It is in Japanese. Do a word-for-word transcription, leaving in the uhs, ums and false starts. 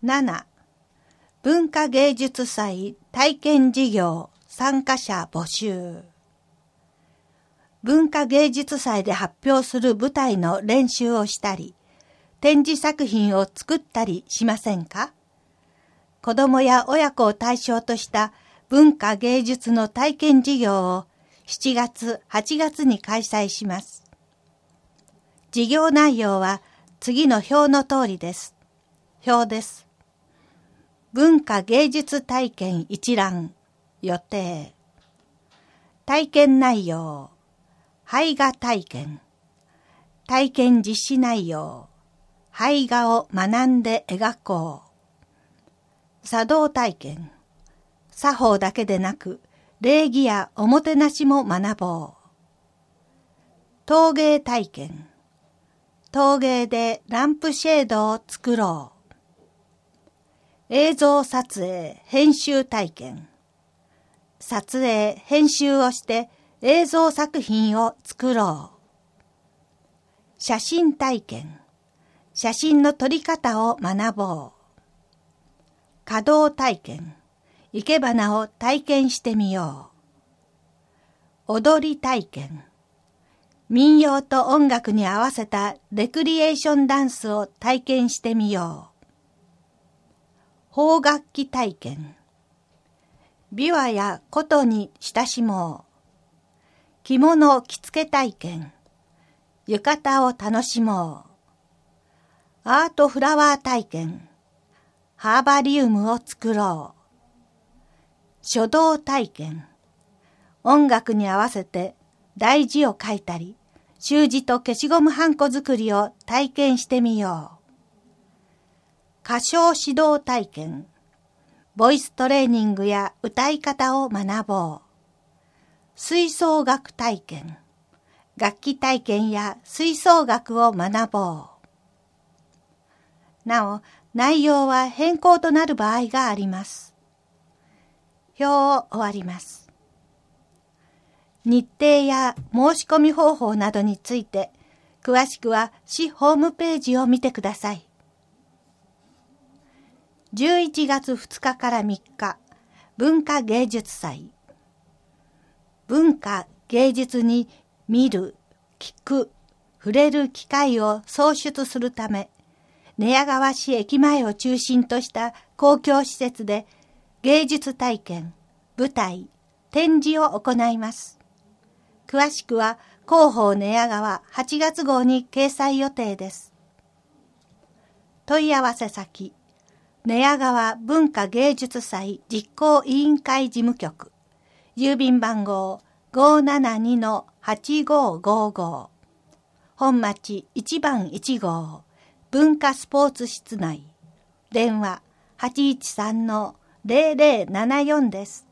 なな、文化芸術祭体験事業参加者募集。文化芸術祭で発表する舞台の練習をしたり、展示作品を作ったりしませんか？子どもや親子を対象とした文化芸術の体験事業をしちがつ、はちがつに開催します。事業内容は次の表の通りです。表です。文化芸術体験一覧、予定。体験内容、絵画体験。体験実施内容、絵画を学んで描こう。茶道体験。作法だけでなく、礼儀やおもてなしも学ぼう。陶芸体験。陶芸でランプシェードを作ろう。映像撮影、編集体験。撮影、編集をして映像作品を作ろう。写真体験。写真の撮り方を学ぼう。華道体験。生け花を体験してみよう。踊り体験。民謡と音楽に合わせたレクリエーションダンスを体験してみよう。邦楽器体験。琵琶や琴に親しもう。着物を着付け体験。浴衣を楽しもう。アートフラワー体験。ハーバリウムを作ろう。書道体験。音楽に合わせて題字を書いたり、習字と消しゴムはんこ作りを体験してみよう。歌唱指導体験。ボイストレーニングや歌い方を学ぼう。吹奏楽体験。楽器体験や吹奏楽を学ぼう。なお、内容は変更となる場合があります。表を終わります。日程や申し込み方法などについて、詳しくは市ホームページを見てください。じゅういちがつふつかからみっか、文化芸術祭。文化芸術に見る、聞く、触れる機会を創出するため、寝屋川市駅前を中心とした公共施設で芸術体験、舞台、展示を行います。詳しくは広報寝屋川はちがつ号に掲載予定です。問い合わせ先、寝屋川文化芸術祭実行委員会事務局、郵便番号 ごーななにのはちごーごーごー、本町いちばんいち号、文化スポーツ室内、電話 はちいちさんのゼロゼロななよんです。